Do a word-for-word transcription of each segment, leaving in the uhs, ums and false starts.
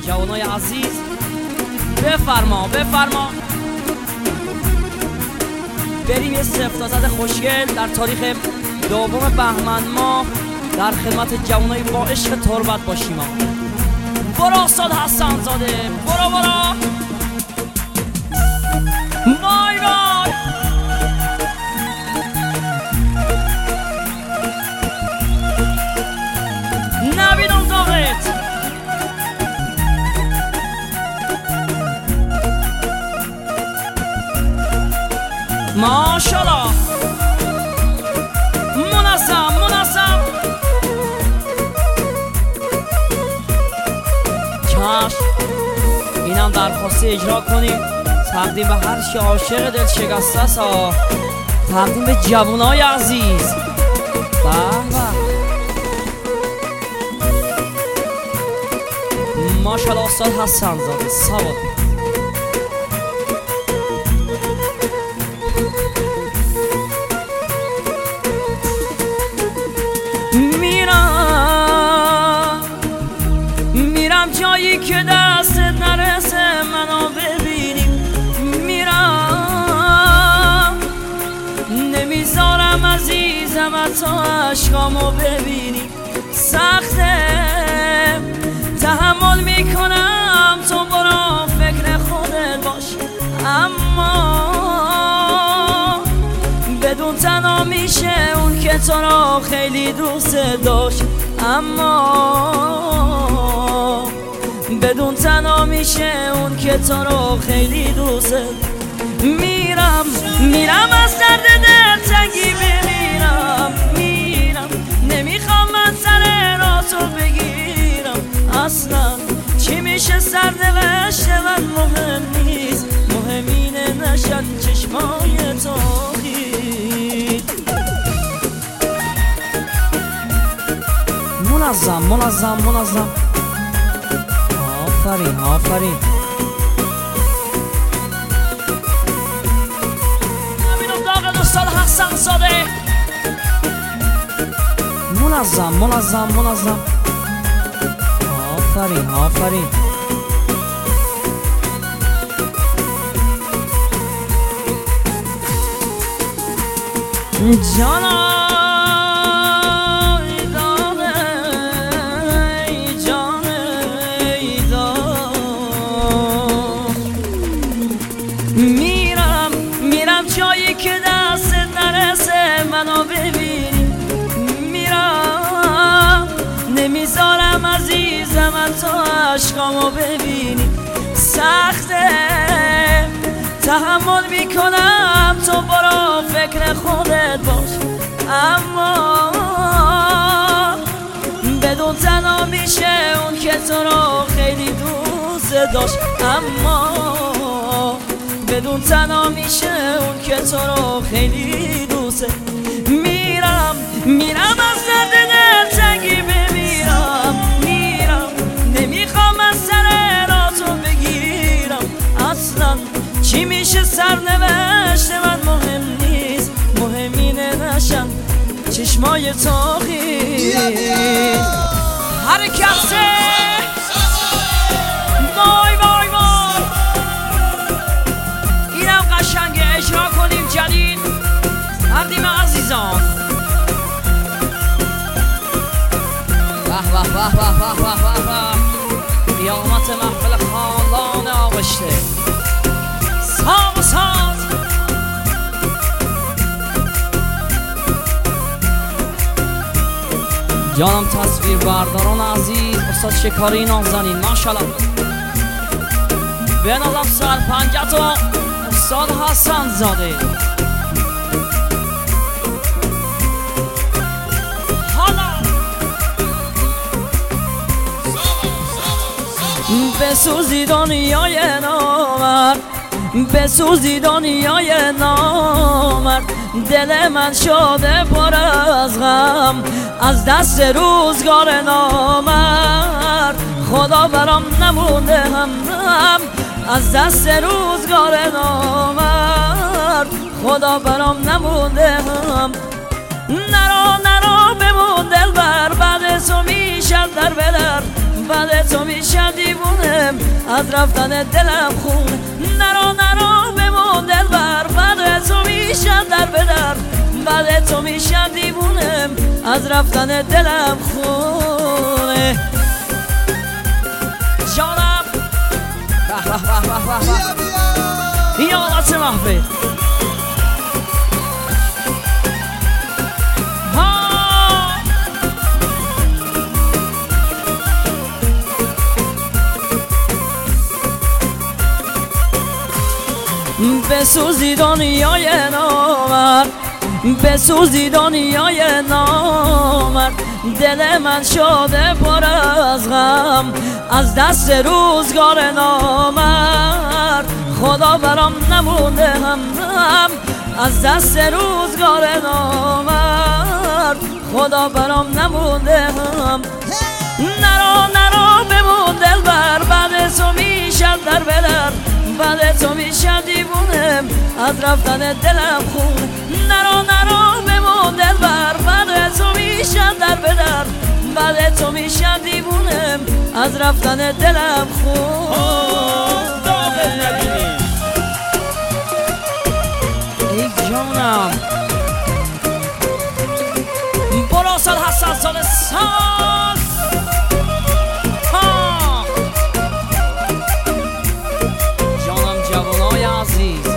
جوانای عزیز بفرما بفرما بریم یه سفتازد خوشگل در تاریخ دوم بهمن ماه در خدمت جوانای با عشق تربت باشیم. برو استاد حسن زاده، برو برو وای وای نبیدم داغت ماشالله منظم منظم چشم اینم درخواستی اجرا کنیم تقدیم به هر چی عاشق دل شکسته است، تقدیم به جوانای عزیز. به ماشالله استاد حسن زاده سواد میرم میرم جایی که دست نرسه منو ببینیم، میرم نمیذارم عزیزم تو عشقامو ببینیم، سخته تحمل میکنم تو برو فکر خودت باش، اما بدون تنها میشه اون که تو را خیلی دوست داشت، اما بدون تنها میشه اون که تو را خیلی دوست. میرم میرم از درد دل تنگی بمیرم، میرم نمیخوام من سر را تو بگیرم، اصلا چی میشه سرنوشت من مهم نیست، مهم اینه نشن چشمای تو خید. منظم منظم منظم آفرین آفرین نبینم داغ استاد حسن زاده منظم منظم منظم آفرین آفرین جانا میرم میرم جایی که دست نرسه منو ببینی، میرم نمیذارم عزیزم تو عشقامو ببینی، سخته تحمل میکنم تو برو فکر خودت باش، اما بدون تنها میشه اون که تو رو خیلی دوست داشت، اما بدون تنها میشه اون که تو رو خیلی دوست. میرم میرم از درد دل تنگی بمیرم، میرم نمیخوام از سر را تو بگیرم، اصلا چی میشه سرنوشت من مهم نیست، مهم اینه نشم چشمای تو خیلی حرکت. وای وای وای اینم قشنگه اجرا کنیم جدید تقدیم عزیزان. به به به به به به به قیامت محفل خاندان آغشته ساز ساز جانم تصویر برداران عزیز استاد شکاری نازنین ماشالله به نظرم سرپنجت و استاد حسن زاده. حالا بسوزی دنیای نامرد، بسوزی دنیای نامرد، دل من شده پر از غم از دست روزگار نامرد، خدا برام نمونده هم هم از دست روزگار نامرد، خدا برام نمونده هم. نرا نرا بمون دل بر بعد تو میشد در بدر، بعد تو میشد دیوونه از رفتن دلم خون. نرا نرا بمون دلبر، بعد تو میشم در بدر، بعد تو میشم دیوونم، از رفتن دلم خونه. جانم به به به به به یا آلت محفل بسوزی دنیای نامرد، بسوزی دنیای نامرد، دل من شده پر از غم از دست روزگار نامرد. خدا برام نمونده هم هم از دست روزگار نامرد، خدا برام نمونده هم. نرا نرا بمون دلبر، بعد تو میشم در بدر، بعد تو میشم دیوونم، از رفتن دلم خون. نرا نرا بمون دلبر، بعد تو میشم در بدر، بعد تو میشم دیوونم، از رفتن دلم خون. ای جانم برا سال هستن سال ساز جانم جوانای عزیز.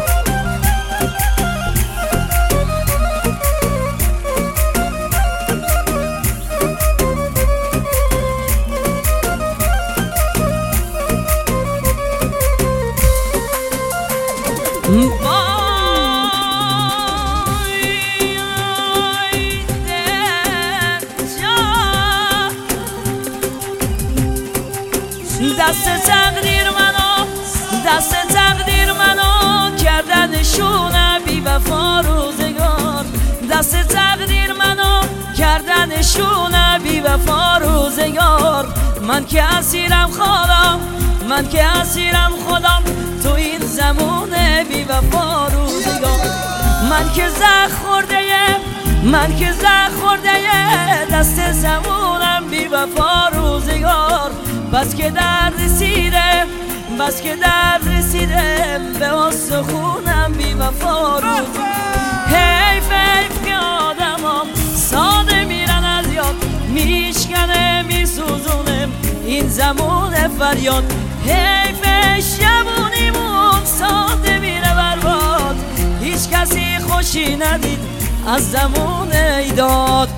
دست تقدیر منو، دست تقدیر منو کردنشونه بی وفا روزگار، دست تقدیر منو کردنشونه بی وفا روزگار. من که اسیرم خدا، من که اسیرم خدا تو این زمونه بی وفا روزگار. من که زخم خورده، من که زخم خورده دست زمونم بی وفا روزگار. بس که درد رسیده، بس که درد رسیده به استخونم بی وفا روزگار. حیف حیف که آدمام ساده میرن از یاد، میشکنه میسوزونه این زمان فریاد. حیف شبونیمون ساده میره برباد، هیچ کسی خوشی ندید از زمان ایداد.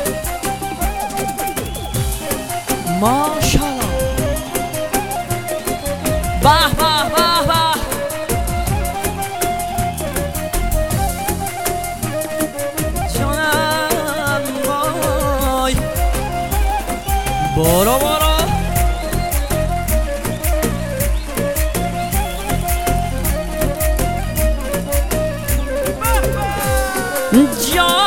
ماشاءالله به به به به جانم وای برو برو جان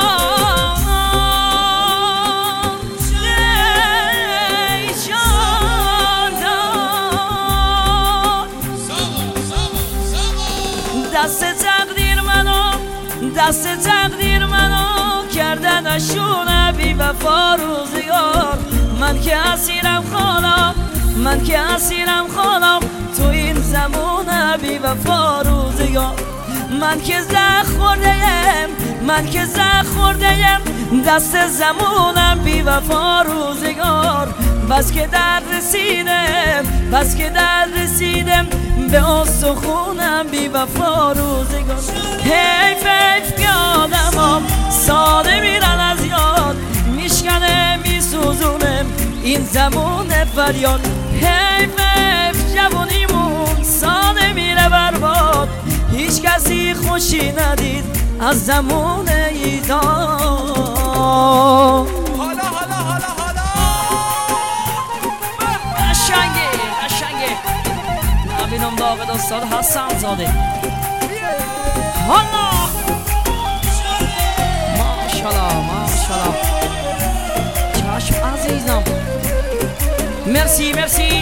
دست تقدیر منو، دست تقدیر منو کردنشونه بی وفا روزگار. من که اسیرم خانم، من که اسیرم خانم تو این زمونه بی وفا روزگار. من که زخم خورده‌ام، من که زخم خورده‌ام دست زمونم بی وفا روزگار. بس که درد رسیدم، بس که درد رسیدم به استخونم بی وفا روزگار. حیف حیف که آدمام ساده میرن از یاد، میشکنه میسوزونم این زمان فریاد. حیف حیف جوونیمون ساده میره برباد، هیچ کسی خوشی ندید از زمان ایدان. حالا حالا حالا حالا قشنگه قشنگه نبینم داغ دستان حسن زاده. حالا ماشاءالله ماشاءالله چشم عزیزم. مرسی مرسی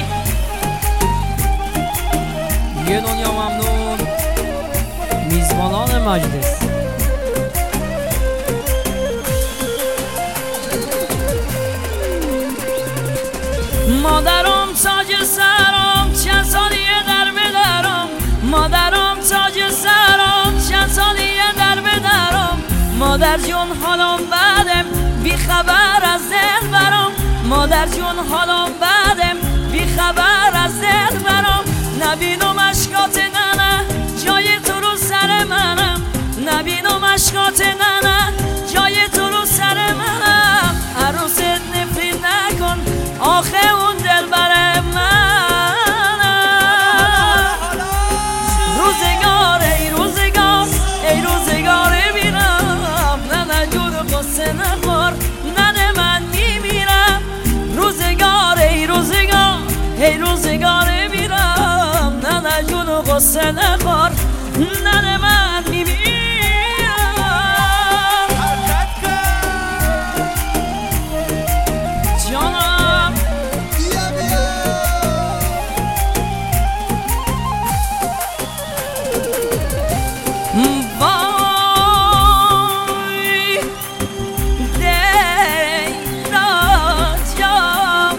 یه دنیا ممنون میزبانان مجلس. مادرم تاج سرم چه سالی مادر جون حالم بدم بی خبر از دل برام مادر جون حالم بدم بی خبر از دل برام نبینم اشکات ننه جای تو رو سر منم نبینم اشکات ننه جای تو رو سر منم عروست نفرین نکن آخه اون دل بر منم روزگار ای روزگار ای روزگار بیرم ننه جون قصه نخور ننه من میمیرم روزگار ای روزگار ای روزگار بیرم ننه جون قصه نخور ننه من میمیرم جانم وای دیرات یادم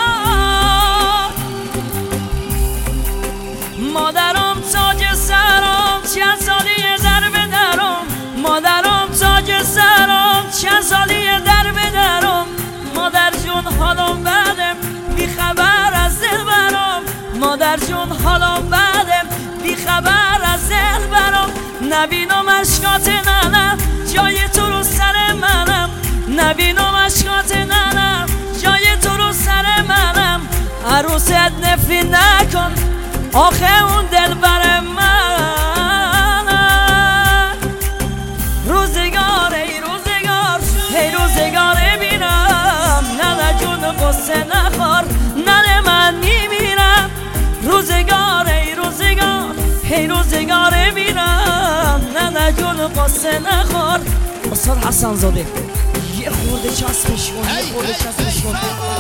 مادرم تاج سرم چند سالی در بدرم مادرم تاج سرم چند سالی در بدرم مادر جون حالم بدم بی خبر از دل برام مادر جون حالم بدم بی خبر از دل برام نبینم اشکات ننم جای تو رو سر منم نبینم اشکات ننم جای تو رو سر منم عروست نفرین نکن آخه اون دل بر من روزگار ای روزگار ای روزگار بیرم ننه جون قصه نخور ننه من میمیرم روزگار ای روزگار ای روزگار بیرم ننه جون قصه نخور استاد حسن زاده یه خورده چسبش کن یه خورده چسبش کن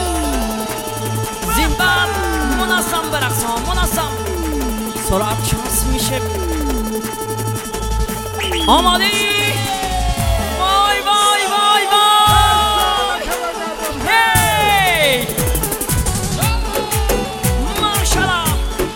زینبر منظم برقصم منظم سرعت چسب میشه آماده ای وای وای وای وای هی ماشاءالله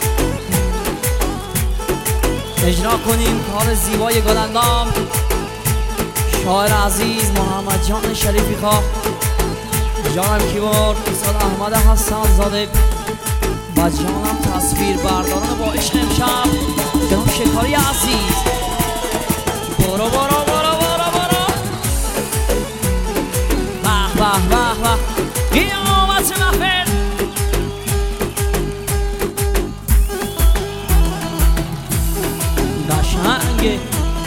اجرا کنیم کار زیبای گلندام شاعر عزیز محمد جان شریفی خواه جانم کیبورد استاد احمد حسن زاده و جانم تصویر برداران با عشق امشب جناب شکاری عزیز برو برو برو برو برو به به به به قیامت محفل قشنگه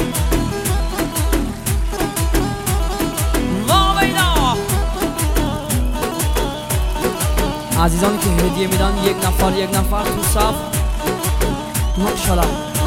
عزیزانی که هدیه میدن یک نفر یک نفر تو صف ماشاءالله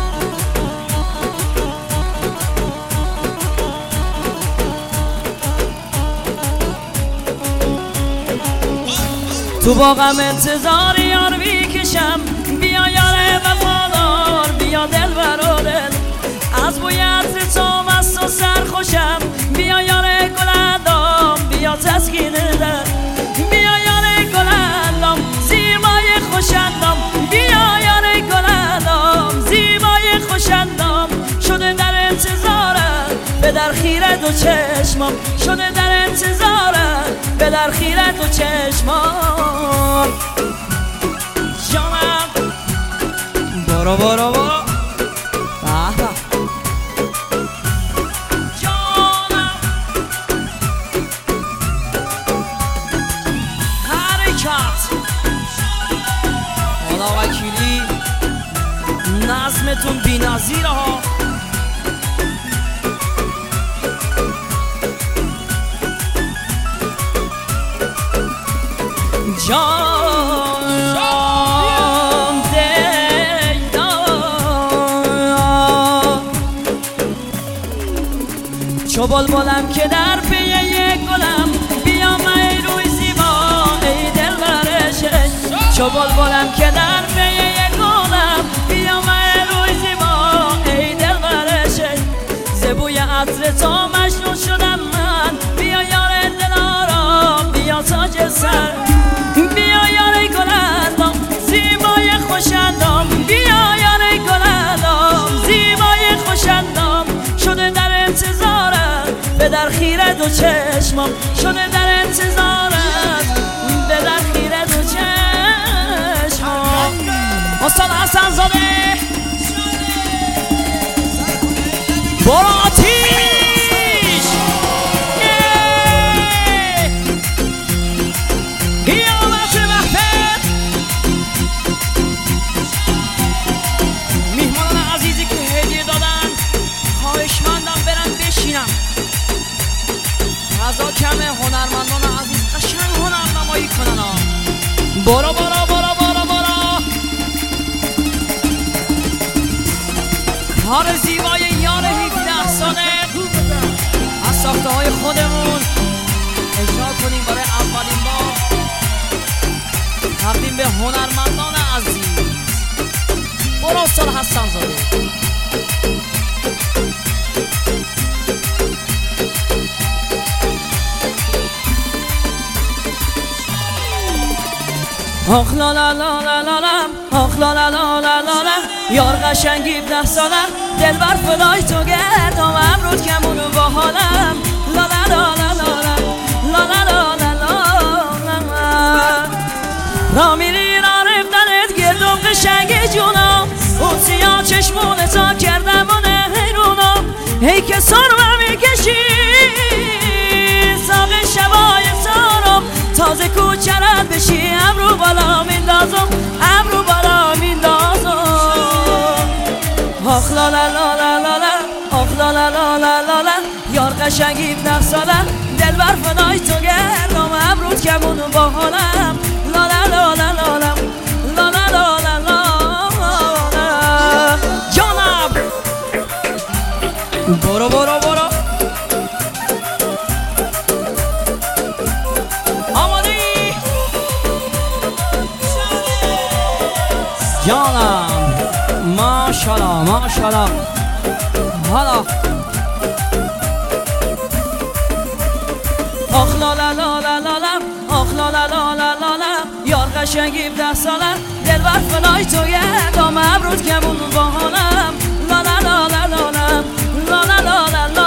تو باغم انتظار یار بیکشم بیا یار وفادار بیا دل برا دل از بوی عطر تو مست و سرخوشم بیا یار گلندام بیا تسکین دل بیا یار گلندام زیبای خوشندام بیا یار گلندام زیبای خوشندام شده در انتظارم به در خیره دو چشمام شده در انتظارم به در خیره دو چشمام جانم برو برو برو جانم حرکت خدا وکیلی نظمتون بی نظیره ها جان دیدا چو بلبلم که در پی یک گلم بیا ای روی زیبا ای دل برشه چو بلبلم که در پی یک گلم بیا ای روی زیبا ای دل برشه زبوی عطر تو مجنون شدم من بیا یار دلارام بیا تاج سر بیا یار گلندام زیبای خوشندام بیا یار گلندام زیبای خوشندام شده در انتظارم به در چشمام شده در انتظارت به در خیره دو چشمام استاد حسن زاده برو آتیش قیامت محفل میهمانان عزیزی که هدیه دادن خواهشمندم برن بشینم غذا کمه هنرمندان عزیز قشنگ هنرنمایی کنن ها برو برو برو برو برو کار زیبای یار هفده ساله از ساخته های خودمون اجرا کنیم برای اولین بار تقدیم به هنرمندان عزیز برو استاد حسن زاده آخ لا لا لا لا لا لا آخ لا لا لا لا لا لا یار قشنگی ده ساله دلبر فدای تو گردم امروز کمونو با حالم لا لا لا لا لا لا لا لا لا لا را میری را رفتنت گردم قشنگی جونم اون سیاه چشمونتا کردم اونه حیرونم هی که سرمه میکشی ساق شبای سارم تازه کوچرت بشی ابرو بالا میندازم ابرو بالا میندازم آخ لا لا لا لا لا لا آخ لا لا لا لا لا لا یار قشنگی ده ساله دلبر فدای تو گردم ابروت کمونو با حالم لا لا لا لا لا لا لا لا لا لا لا جانم برو برو برو جانم ماشاءالله ماشاءالله حالا آخ لا لا لا لا لا لا آخ لا لا لا لا لا لا یار قشنگی ده ساله دلبر فدای تو گردم ابروت کمون با حالم لا لا لا لا لا لا لا لا لا لا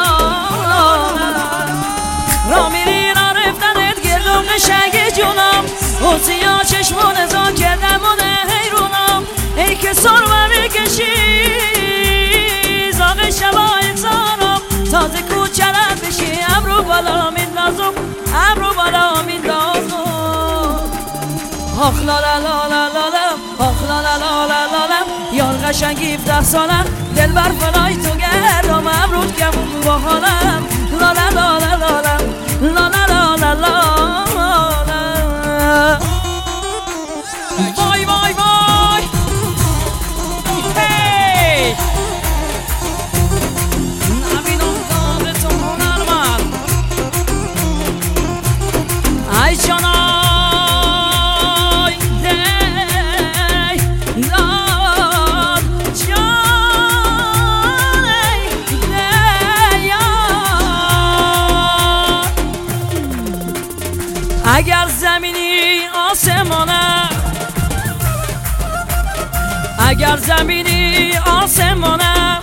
را میری را رفتنت گردم قشنگی جونم اون سیاه چشمون زان کردم اونه حیرونم ای که سرمه میکشی زاغ شبای سارم تازه کوچرت بشی ابرو بالا میندازم ابرو بالا میندازم آخ لا لا لا لا لا لا آخ لا لا لا لا لا لا یار قشنگی ده ساله دلبر فدای تو گردم ابروت کمون با حالم لا لا لا لا لا لا لا لا لا لا وای وای وای هی نبینم داده تو هنرمند ای جانای دی لاد جانای دی اگر زمینی آسمانه اگر زمینی آسمانه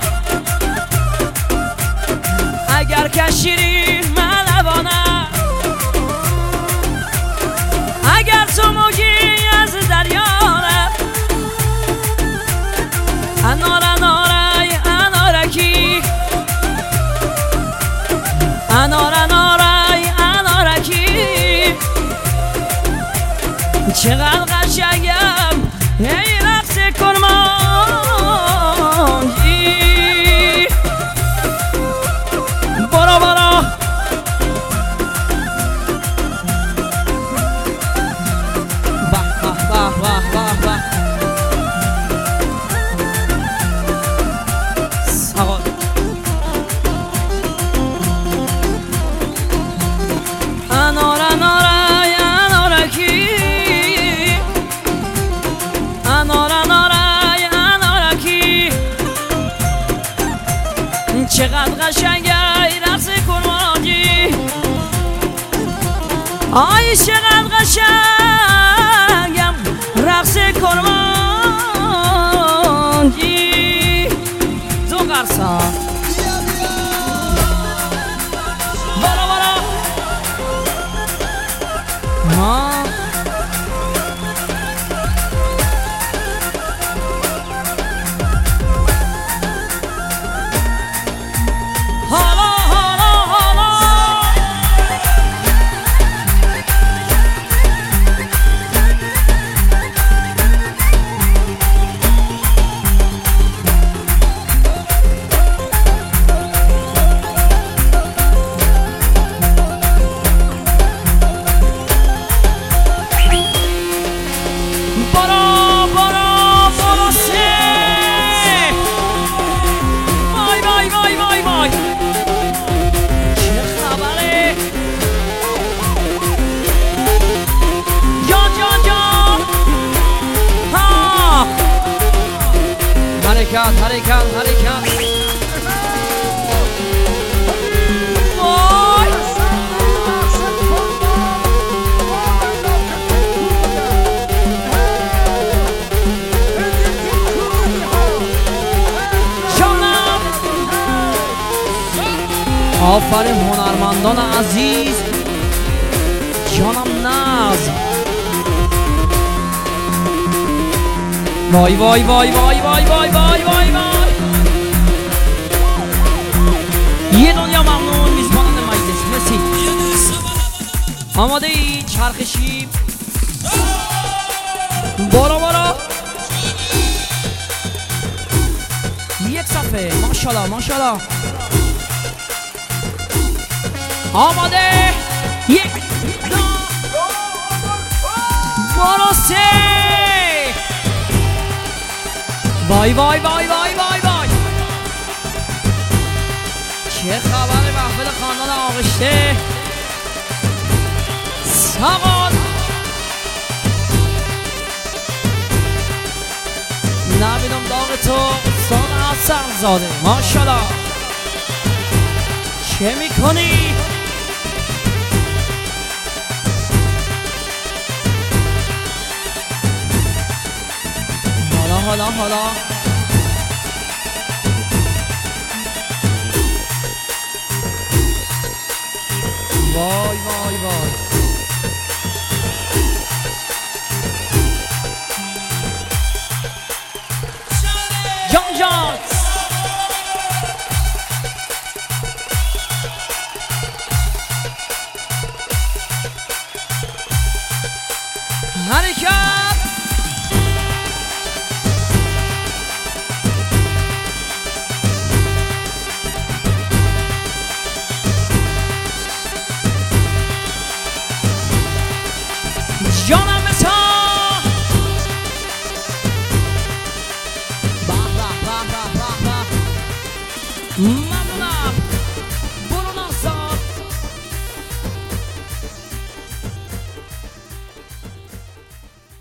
اگر کشیری ملوانه اگر تو موجی از دریانه انار انارای انارکی انار انارای انارکی چقدر قشنگم ای رقص کرمانگی برو برو به به به به به سوال انار انارای انارکی انار انارای انارکی چقدر قشنگه ای رقص کرمانگی آی چقدر قشنگم رقص کرمانگی دو قرصا برو برو حرکت حرکت حرکت وای جانم آفرین هنرمندان عزیز جانم ناز وای وای وای وای وای وای وای وای وای یه دنیا ممنون میزبانان مجلس مرسی آماده ای چرخشی برو برو یک صفحه ماشاءالله ماشاءالله آماده یک دو برو سه وای وای وای وای وای وای چه خبر محفل خاندان آغشته ساقال نبیدم داغ تو استاد حسن زاده ماشاءالله چه میکنی؟ حالا حالا حالا وای وای وای جان جان حرکت جانم بسا به به به به به